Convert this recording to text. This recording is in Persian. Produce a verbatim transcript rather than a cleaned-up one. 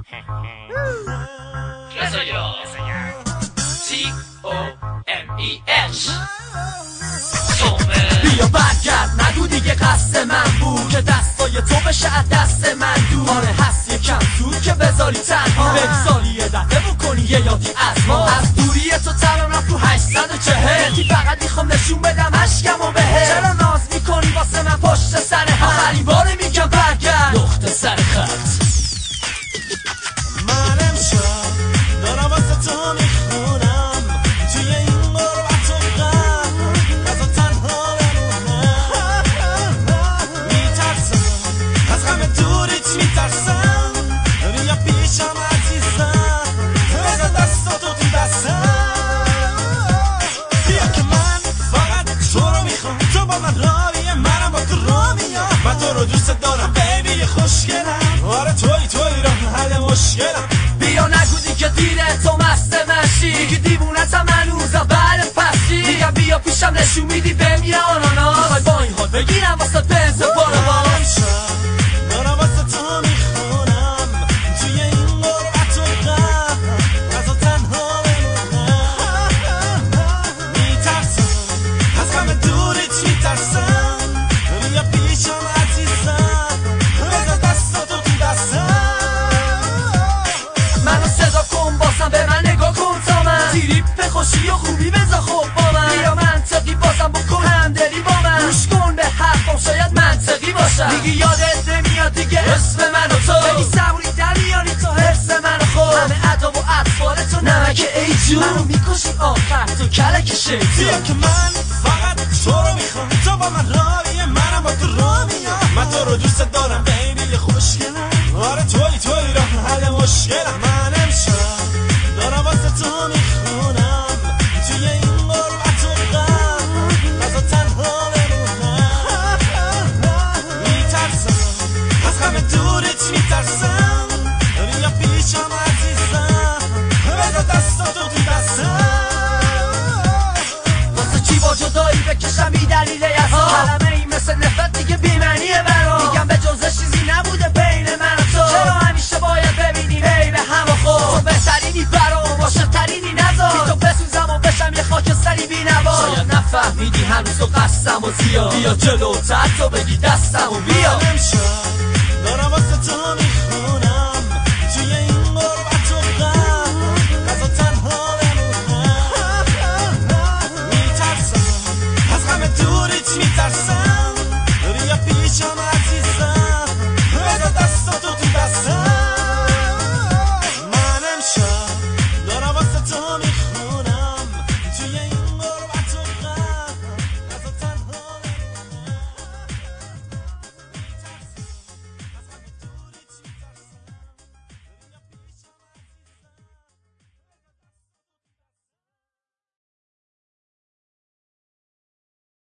تی او ام ای اچ بیا برگرد نگو دیگه قصد من بود که دستای تو بشه از دست من دور. آره هست یکم زود که بذاری تنها بگذاری یه دفعه بکنی یه یادی از ما. از دوری تو تمام رفت تو هشتصد و چهل تی فقط میخوام نشون بدم عشقم و بهت. چرا ناز میکنی واسه من پشت سر هم؟ آخرین باره میگم برگرد نقطه سر خط. من امشب دارم واسه تو میخونم توی این غربت و غم نزا تنها بمونم. میترسم از غم دوریت میترسم بیا پیشم عزیزم بذار دستاتو تو دستم. بیا که من فقط تو رو میخوام تو با من راویه منم با تو را میام. من تو رو دوست دارم بیبی خوشگلم آره توی توی راه حل مشکلم. بیا نگو دیگه دیره تو مست منشی دیگه دیوونتم هنوزم بعد پسی. میگم بیا پیشم نشون میدی بهم یه آنانا میخوای با این حال بگیرم واسه بنز بارو با دارم واسه تو میخونم توی این غربت و غم نزا تنها بمونم. میترسم از غم دوریت میترسم بیا پیشم عزیزم بذار دستاتو تو دستم. منو صدا کن بازم به من نگاه کن تا من تریپ خوشی و خوبی بذار خوب با من. بیا منطقی بازم بکن همدلی با من گوش کن به حرفم شاید منطقی باشم. میگی یادت نمیاد دیگه اسم من و تو بگی صبوری در میاری تو حرس من و خود همه ادا و اطفال تو نمک ای جون منو میکشی آخر تو کلک شیطون. بیا که من فقط تو رو میخوام تو با من راویه منم با تو را میام. من تو رو دوست دارم بیبی خوشگلم آره توی توی راه حل مشکلم. من امشب دارم واسه تو میخونم توی این غربت و غم نزا تنها بمونم. میترسم از غم دوریت میترسم بیا پیشم عزیزم بذار دستاتو تو دستم. واسه چی با جدایی بکشم بی دلیل یزا کلمه ای مثل نفرت دیگه بیمعنیه برام. میگم به جزه چیزی نبوده بین من و تو چرا همیشه باید ببینیم ای به هم و خود. تو بهترینی برام عاشق‌ترینی نذار بی تو بسوزم و بشم یه خاک سری بی نوا. شاید نفهمیدی هنوز تو قصدم و زیاد بیا جلو